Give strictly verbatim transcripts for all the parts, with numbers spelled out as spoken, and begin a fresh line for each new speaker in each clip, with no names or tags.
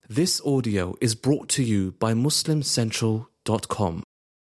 This audio is brought to you by Muslim Central dot com.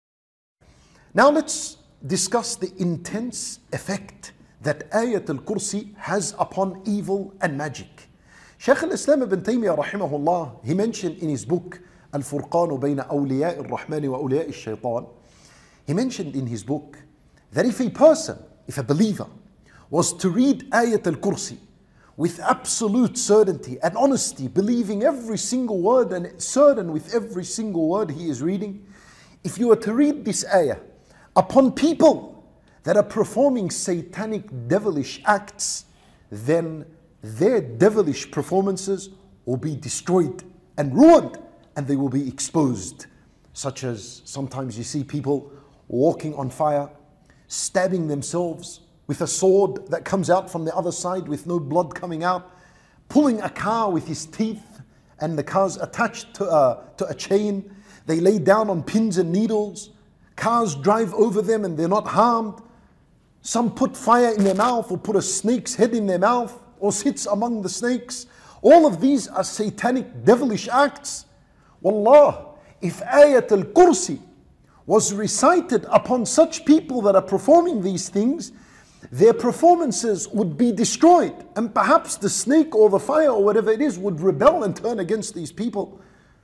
Now let's discuss the intense effect that Ayat al-Kursi has upon evil and magic. Shaykh al-Islam ibn Taymiyyah rahimahullah, he mentioned in his book Al-Furqan bayna awliya al-Rahman wa awliya al-Shaytan, he mentioned in his book that if a person, if a believer was to read Ayat al-Kursi with absolute certainty and honesty, believing every single word and certain with every single word he is reading, if you were to read this ayah upon people that are performing satanic devilish acts, then their devilish performances will be destroyed and ruined, and they will be exposed. Such as sometimes you see people walking on fire, stabbing themselves with a sword that comes out from the other side with no blood coming out, pulling a car with his teeth and the car's attached to a, to a chain. They lay down on pins and needles. Cars drive over them and they're not harmed. Some put fire in their mouth or put a snake's head in their mouth or sits among the snakes. All of these are satanic devilish acts. Wallah, if Ayat al-Kursi was recited upon such people that are performing these things, their performances would be destroyed, and perhaps the snake or the fire or whatever it is would rebel and turn against these people.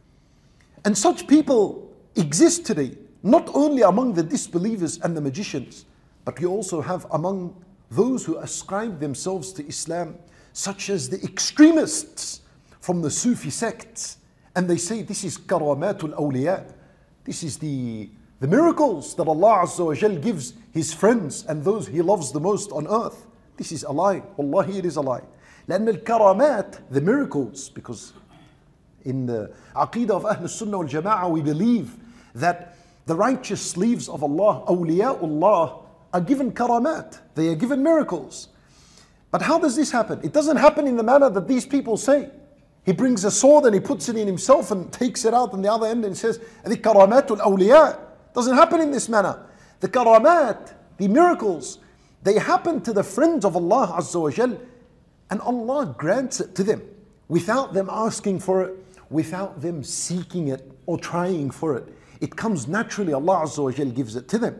And such people exist today, not only among the disbelievers and the magicians, but you also have among those who ascribe themselves to Islam, such as the extremists from the Sufi sects, and they say this is karamatul awliya, this is the The miracles that Allah Azza wa Jal gives His friends and those He loves the most on earth. This is a lie. Wallahi, it is a lie. لأن الكرامات, the miracles, because in the Aqidah of Ahl Sunnah wal Jama'ah we believe that the righteous slaves of Allah, awliyaullah, are given karamat. They are given miracles. But how does this happen? It doesn't happen in the manner that these people say. He brings a sword and he puts it in himself and takes it out on the other end and says, the karamatul awliya. Doesn't happen in this manner. The karamat, the miracles, they happen to the friends of Allah Azza wa Jal, and Allah grants it to them without them asking for it, without them seeking it or trying for it. It comes naturally. Allah Azza wa Jal gives it to them.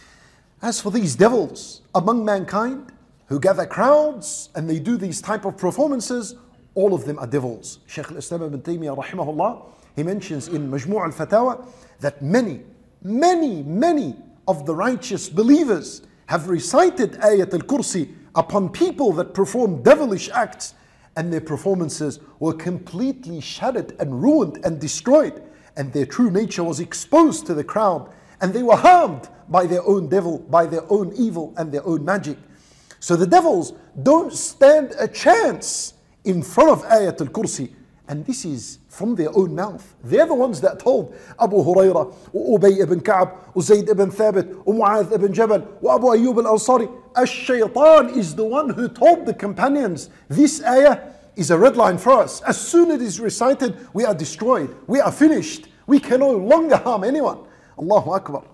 As for these devils among mankind who gather crowds and they do these type of performances, all of them are devils. Shaykh al-Islam ibn Taymiyyah rahimahullah, he mentions in Majmu' al-Fatawa that many Many, many of the righteous believers have recited Ayat al-Kursi upon people that perform devilish acts, and their performances were completely shattered and ruined and destroyed, and their true nature was exposed to the crowd, and they were harmed by their own devil, by their own evil and their own magic. So the devils don't stand a chance in front of Ayat al-Kursi, and this is from their own mouth. They're the ones that told Abu Hurairah, Ubay ibn Ka'b, Zayd ibn Thabit, Mu'adh ibn Jabal, Abu Ayyub al-Ansari. Ash-Shaytan is the one who told the companions, this ayah is a red line for us. As soon as it is recited, we are destroyed. We are finished. We can no longer harm anyone. Allahu Akbar.